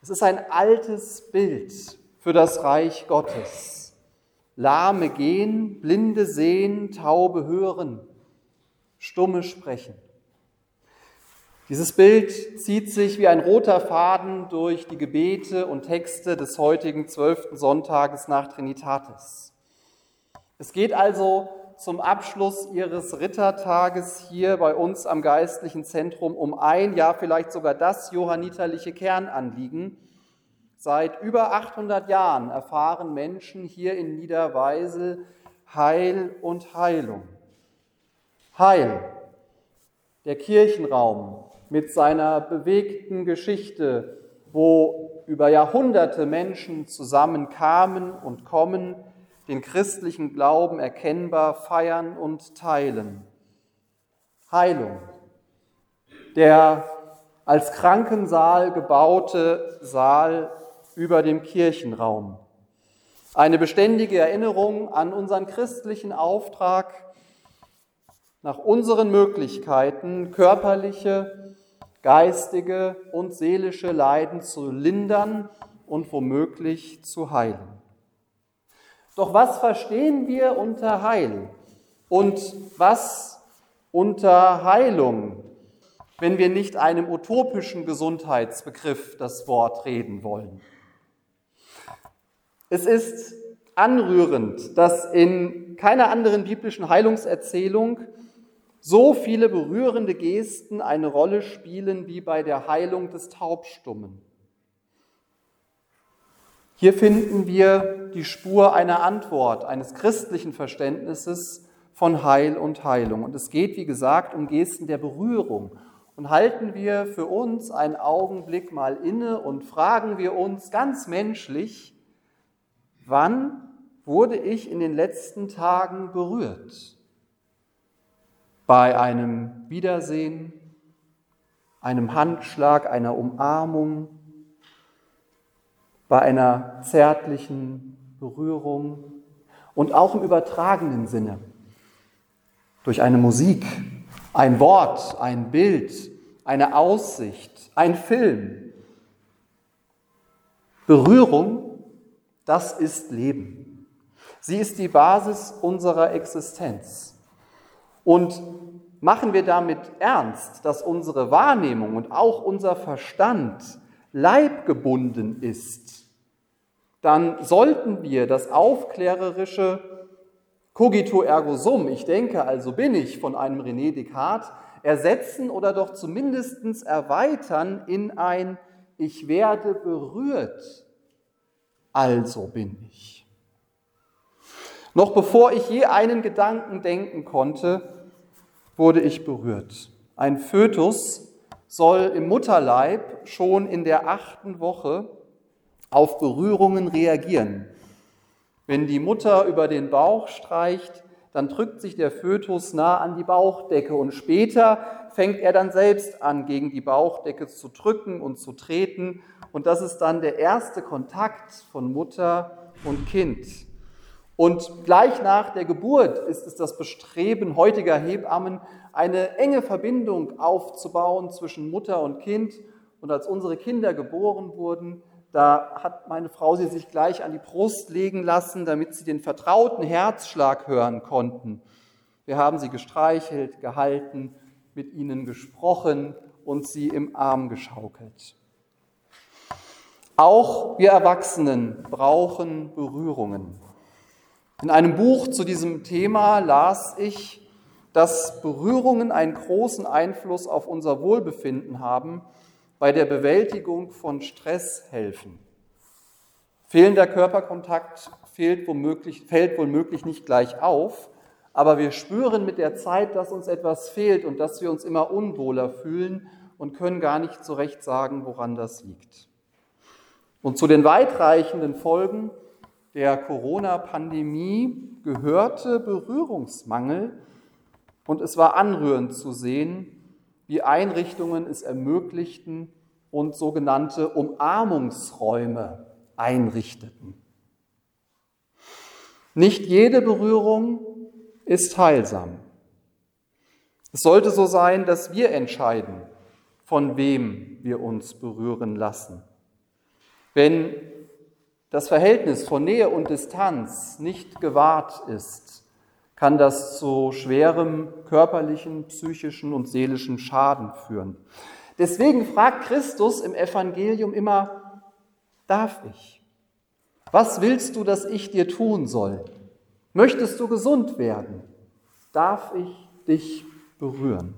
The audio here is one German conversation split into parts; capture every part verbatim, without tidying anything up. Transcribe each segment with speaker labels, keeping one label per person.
Speaker 1: Es ist ein altes Bild für das Reich Gottes. Lahme gehen, Blinde sehen, Taube hören, Stumme sprechen. Dieses Bild zieht sich wie ein roter Faden durch die Gebete und Texte des heutigen zwölften Sonntages nach Trinitatis. Es geht also zum Abschluss Ihres Rittertages hier bei uns am Geistlichen Zentrum um ein, ja vielleicht sogar das johanniterliche Kernanliegen. Seit über achthundert Jahren erfahren Menschen hier in Niederweisel Heil und Heilung. Heil, der Kirchenraum mit seiner bewegten Geschichte, wo über Jahrhunderte Menschen zusammenkamen und kommen, den christlichen Glauben erkennbar feiern und teilen. Heilung, der als Krankensaal gebaute Saal über dem Kirchenraum. Eine beständige Erinnerung an unseren christlichen Auftrag, nach unseren Möglichkeiten körperliche, geistige und seelische Leiden zu lindern und womöglich zu heilen. Doch was verstehen wir unter Heil und was unter Heilung, wenn wir nicht einem utopischen Gesundheitsbegriff das Wort reden wollen? Es ist anrührend, dass in keiner anderen biblischen Heilungserzählung so viele berührende Gesten eine Rolle spielen wie bei der Heilung des Taubstummen. Hier finden wir die Spur einer Antwort, eines christlichen Verständnisses von Heil und Heilung. Und es geht, wie gesagt, um Gesten der Berührung. Und halten wir für uns einen Augenblick mal inne und fragen wir uns ganz menschlich, wann wurde ich in den letzten Tagen berührt? Bei einem Wiedersehen, einem Handschlag, einer Umarmung, bei einer zärtlichen Berührung und auch im übertragenen Sinne, durch eine Musik, ein Wort, ein Bild, eine Aussicht, ein Film. Berührung, das ist Leben. Sie ist die Basis unserer Existenz. Und machen wir damit ernst, dass unsere Wahrnehmung und auch unser Verstand leibgebunden ist, dann sollten wir das aufklärerische Cogito ergo sum, ich denke, also bin ich, von einem René Descartes, ersetzen oder doch zumindest erweitern in ein Ich werde berührt, also bin ich. Noch bevor ich je einen Gedanken denken konnte, wurde ich berührt. Ein Fötus soll im Mutterleib schon in der achten Woche auf Berührungen reagieren. Wenn die Mutter über den Bauch streicht, dann drückt sich der Fötus nah an die Bauchdecke und später fängt er dann selbst an, gegen die Bauchdecke zu drücken und zu treten. Und das ist dann der erste Kontakt von Mutter und Kind. Und gleich nach der Geburt ist es das Bestreben heutiger Hebammen, eine enge Verbindung aufzubauen zwischen Mutter und Kind. Und als unsere Kinder geboren wurden, da hat meine Frau sie sich gleich an die Brust legen lassen, damit sie den vertrauten Herzschlag hören konnten. Wir haben sie gestreichelt, gehalten, mit ihnen gesprochen und sie im Arm geschaukelt. Auch wir Erwachsenen brauchen Berührungen. In einem Buch zu diesem Thema las ich, dass Berührungen einen großen Einfluss auf unser Wohlbefinden haben, bei der Bewältigung von Stress helfen. Fehlender Körperkontakt fehlt womöglich, fällt womöglich nicht gleich auf, aber wir spüren mit der Zeit, dass uns etwas fehlt und dass wir uns immer unwohler fühlen und können gar nicht so recht sagen, woran das liegt. Und zu den weitreichenden Folgen der Corona-Pandemie gehörte Berührungsmangel und es war anrührend zu sehen, wie Einrichtungen es ermöglichten und sogenannte Umarmungsräume einrichteten. Nicht jede Berührung ist heilsam. Es sollte so sein, dass wir entscheiden, von wem wir uns berühren lassen. Wenn das Verhältnis von Nähe und Distanz nicht gewahrt ist, kann das zu schwerem körperlichen, psychischen und seelischen Schaden führen. Deswegen fragt Christus im Evangelium immer, darf ich? Was willst du, dass ich dir tun soll? Möchtest du gesund werden? Darf ich dich berühren?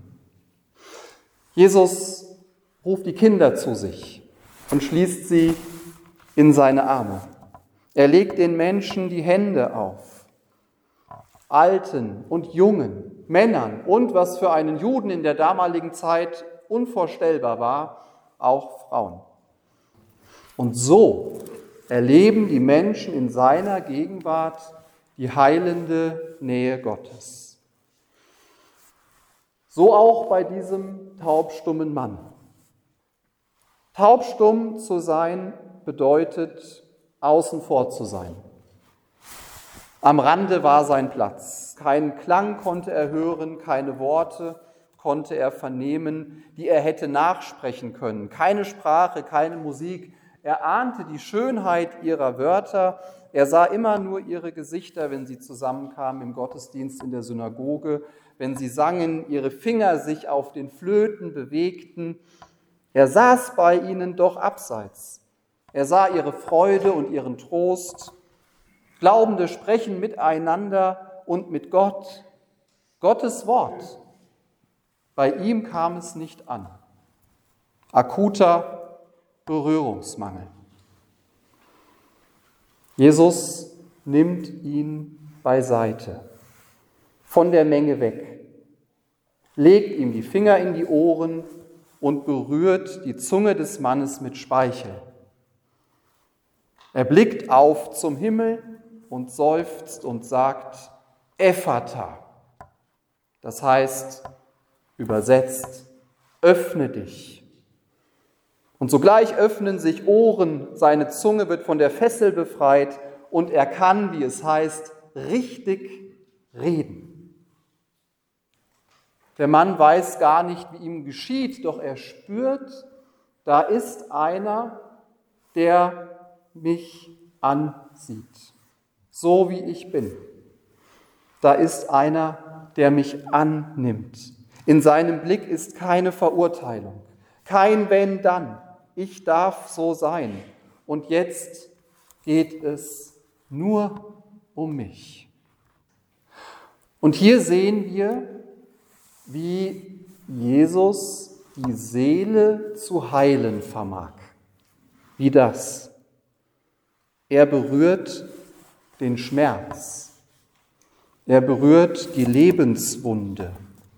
Speaker 1: Jesus ruft die Kinder zu sich und schließt sie in seine Arme. Er legt den Menschen die Hände auf. Alten und Jungen, Männern und, was für einen Juden in der damaligen Zeit unvorstellbar war, auch Frauen. Und so erleben die Menschen in seiner Gegenwart die heilende Nähe Gottes. So auch bei diesem taubstummen Mann. Taubstumm zu sein bedeutet, außen vor zu sein. Am Rande war sein Platz. Keinen Klang konnte er hören, keine Worte konnte er vernehmen, die er hätte nachsprechen können. Keine Sprache, keine Musik. Er ahnte die Schönheit ihrer Wörter. Er sah immer nur ihre Gesichter, wenn sie zusammenkamen im Gottesdienst in der Synagoge, wenn sie sangen, ihre Finger sich auf den Flöten bewegten. Er saß bei ihnen doch abseits. Er sah ihre Freude und ihren Trost. Glaubende sprechen miteinander und mit Gott. Gottes Wort. Bei ihm kam es nicht an. Akuter Berührungsmangel. Jesus nimmt ihn beiseite, von der Menge weg, legt ihm die Finger in die Ohren und berührt die Zunge des Mannes mit Speichel. Er blickt auf zum Himmel und seufzt und sagt, Ephata. Das heißt, übersetzt, öffne dich. Und sogleich öffnen sich Ohren, seine Zunge wird von der Fessel befreit und er kann, wie es heißt, richtig reden. Der Mann weiß gar nicht, wie ihm geschieht, doch er spürt, da ist einer, der mich ansieht, so wie ich bin. Da ist einer, der mich annimmt. In seinem Blick ist keine Verurteilung, kein Wenn, dann. Ich darf so sein. Und jetzt geht es nur um mich. Und hier sehen wir, wie Jesus die Seele zu heilen vermag. Wie das? Er berührt den Schmerz. Er berührt die Lebenswunde.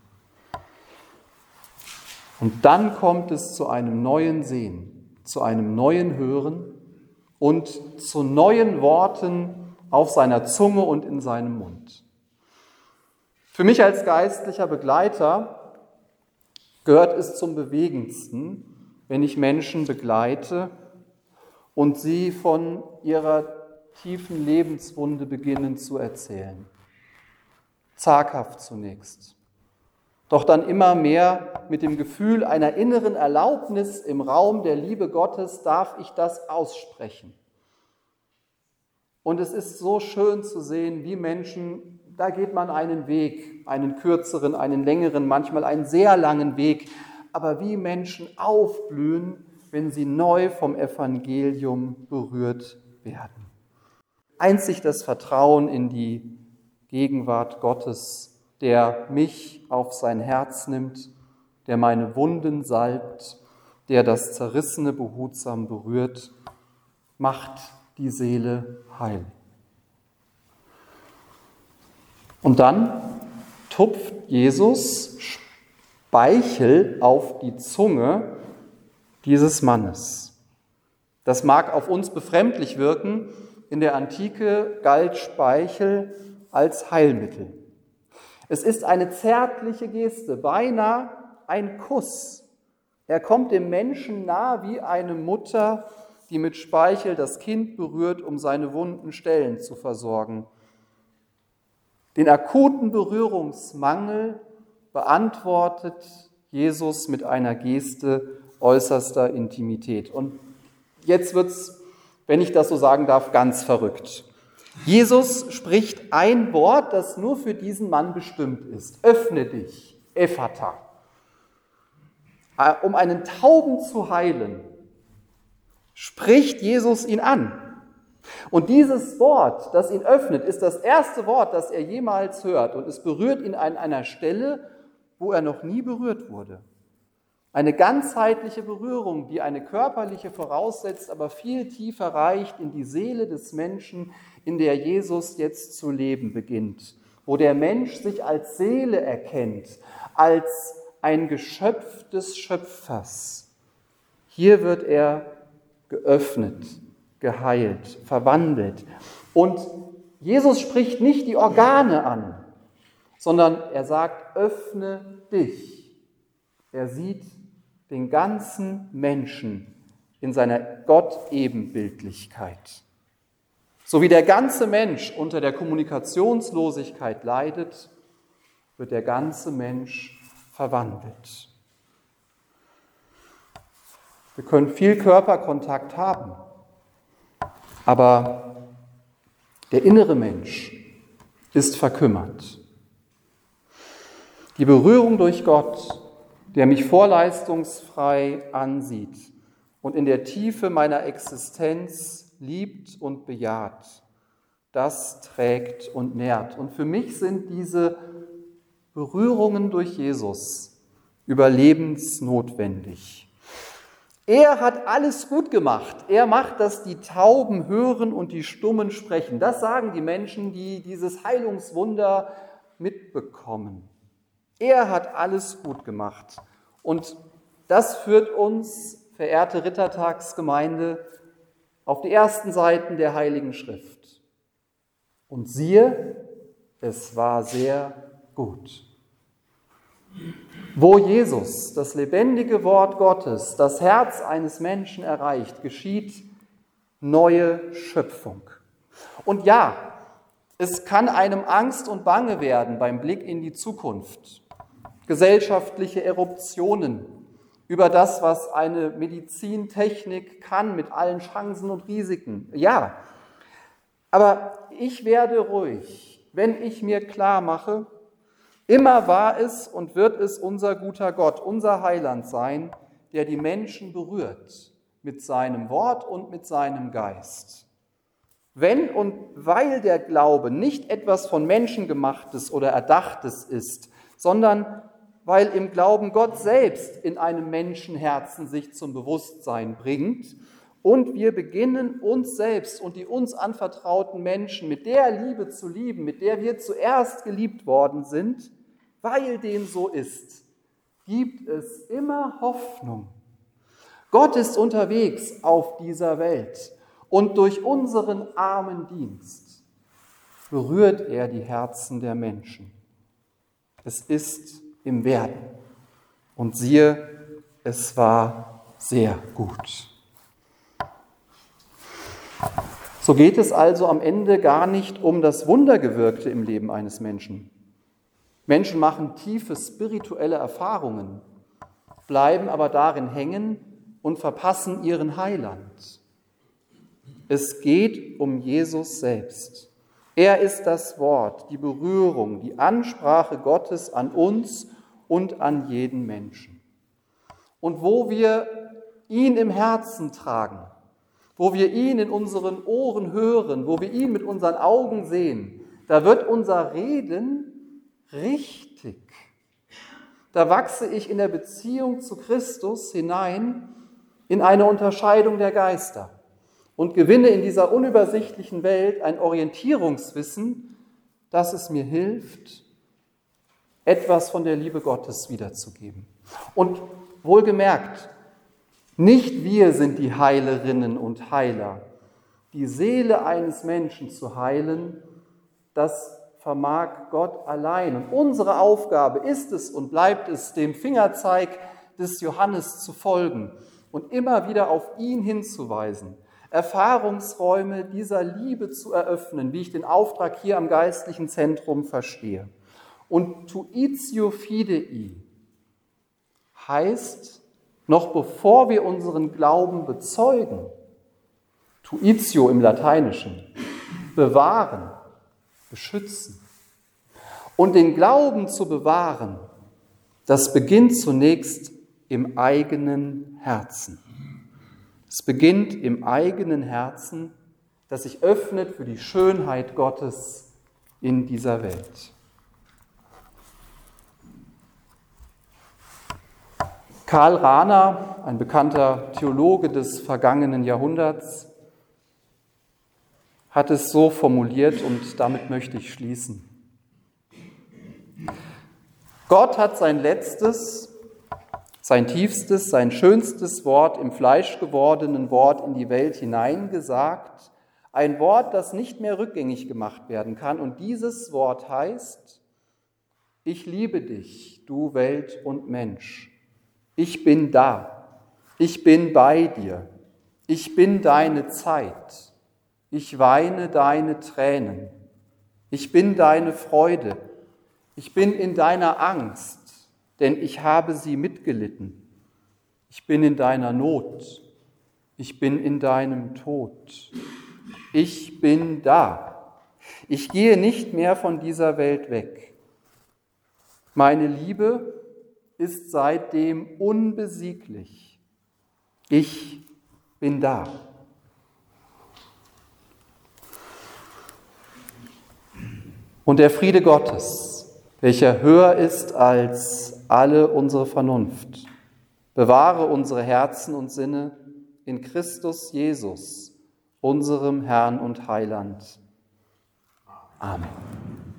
Speaker 1: Und dann kommt es zu einem neuen Sehen, zu einem neuen Hören und zu neuen Worten auf seiner Zunge und in seinem Mund. Für mich als geistlicher Begleiter gehört es zum Bewegendsten, wenn ich Menschen begleite und sie von ihrer tiefen Lebenswunde beginnen zu erzählen. Zaghaft zunächst, doch dann immer mehr mit dem Gefühl einer inneren Erlaubnis im Raum der Liebe Gottes darf ich das aussprechen. Und es ist so schön zu sehen, wie Menschen, da geht man einen Weg, einen kürzeren, einen längeren, manchmal einen sehr langen Weg, aber wie Menschen aufblühen, wenn sie neu vom Evangelium berührt werden. Einzig das Vertrauen in die Gegenwart Gottes, der mich auf sein Herz nimmt, der meine Wunden salbt, der das Zerrissene behutsam berührt, macht die Seele heil. Und dann tupft Jesus Speichel auf die Zunge dieses Mannes. Das mag auf uns befremdlich wirken. In der Antike galt Speichel als Heilmittel. Es ist eine zärtliche Geste, beinahe ein Kuss. Er kommt dem Menschen nah wie eine Mutter, die mit Speichel das Kind berührt, um seine wunden Stellen zu versorgen. Den akuten Berührungsmangel beantwortet Jesus mit einer Geste äußerster Intimität. Und jetzt wird es wenn ich das so sagen darf, ganz verrückt. Jesus spricht ein Wort, das nur für diesen Mann bestimmt ist. Öffne dich, Ephata. Um einen Tauben zu heilen, spricht Jesus ihn an. Und dieses Wort, das ihn öffnet, ist das erste Wort, das er jemals hört. Und es berührt ihn an einer Stelle, wo er noch nie berührt wurde. Eine ganzheitliche Berührung, die eine körperliche voraussetzt, aber viel tiefer reicht in die Seele des Menschen, in der Jesus jetzt zu leben beginnt. Wo der Mensch sich als Seele erkennt, als ein Geschöpf des Schöpfers. Hier wird er geöffnet, geheilt, verwandelt. Und Jesus spricht nicht die Organe an, sondern er sagt, öffne dich. Er sieht den ganzen Menschen in seiner Gottebenbildlichkeit. So wie der ganze Mensch unter der Kommunikationslosigkeit leidet, wird der ganze Mensch verwandelt. Wir können viel Körperkontakt haben, aber der innere Mensch ist verkümmert. Die Berührung durch Gott, der mich vorleistungsfrei ansieht und in der Tiefe meiner Existenz liebt und bejaht, das trägt und nährt. Und für mich sind diese Berührungen durch Jesus überlebensnotwendig. Er hat alles gut gemacht. Er macht, dass die Tauben hören und die Stummen sprechen. Das sagen die Menschen, die dieses Heilungswunder mitbekommen. Er hat alles gut gemacht. Und das führt uns, verehrte Rittertagsgemeinde, auf die ersten Seiten der Heiligen Schrift. Und siehe, es war sehr gut. Wo Jesus, das lebendige Wort Gottes, das Herz eines Menschen erreicht, geschieht neue Schöpfung. Und ja, es kann einem Angst und Bange werden beim Blick in die Zukunft. Gesellschaftliche Eruptionen über das, was eine Medizintechnik kann mit allen Chancen und Risiken. Ja, aber ich werde ruhig, wenn ich mir klar mache, immer war es und wird es unser guter Gott, unser Heiland sein, der die Menschen berührt mit seinem Wort und mit seinem Geist. Wenn und weil der Glaube nicht etwas von Menschengemachtes oder Erdachtes ist, sondern weil im Glauben Gott selbst in einem Menschenherzen sich zum Bewusstsein bringt und wir beginnen, uns selbst und die uns anvertrauten Menschen mit der Liebe zu lieben, mit der wir zuerst geliebt worden sind, weil dem so ist, gibt es immer Hoffnung. Gott ist unterwegs auf dieser Welt und durch unseren armen Dienst berührt er die Herzen der Menschen. Es ist im Werden. Und siehe, es war sehr gut. So geht es also am Ende gar nicht um das Wundergewirkte im Leben eines Menschen. Menschen machen tiefe spirituelle Erfahrungen, bleiben aber darin hängen und verpassen ihren Heiland. Es geht um Jesus selbst. Er ist das Wort, die Berührung, die Ansprache Gottes an uns und an jeden Menschen. Und wo wir ihn im Herzen tragen, wo wir ihn in unseren Ohren hören, wo wir ihn mit unseren Augen sehen, da wird unser Reden richtig. Da wachse ich in der Beziehung zu Christus hinein in eine Unterscheidung der Geister und gewinne in dieser unübersichtlichen Welt ein Orientierungswissen, das es mir hilft, etwas von der Liebe Gottes wiederzugeben. Und wohlgemerkt, nicht wir sind die Heilerinnen und Heiler. Die Seele eines Menschen zu heilen, das vermag Gott allein. Und unsere Aufgabe ist es und bleibt es, dem Fingerzeig des Johannes zu folgen und immer wieder auf ihn hinzuweisen, Erfahrungsräume dieser Liebe zu eröffnen, wie ich den Auftrag hier am geistlichen Zentrum verstehe. Und tuitio fidei heißt, noch bevor wir unseren Glauben bezeugen, tuitio im Lateinischen, bewahren, beschützen. Und den Glauben zu bewahren, das beginnt zunächst im eigenen Herzen. Es beginnt im eigenen Herzen, das sich öffnet für die Schönheit Gottes in dieser Welt. Karl Rahner, ein bekannter Theologe des vergangenen Jahrhunderts, hat es so formuliert und damit möchte ich schließen. Gott hat sein letztes, sein tiefstes, sein schönstes Wort im fleischgewordenen Wort in die Welt hineingesagt. Ein Wort, das nicht mehr rückgängig gemacht werden kann. Und dieses Wort heißt: Ich liebe dich, du Welt und Mensch. Ich bin da. Ich bin bei dir. Ich bin deine Zeit. Ich weine deine Tränen. Ich bin deine Freude. Ich bin in deiner Angst, denn ich habe sie mitgelitten. Ich bin in deiner Not. Ich bin in deinem Tod. Ich bin da. Ich gehe nicht mehr von dieser Welt weg. Meine Liebe ist seitdem unbesieglich. Ich bin da. Und der Friede Gottes, welcher höher ist als alle unsere Vernunft, bewahre unsere Herzen und Sinne in Christus Jesus, unserem Herrn und Heiland. Amen.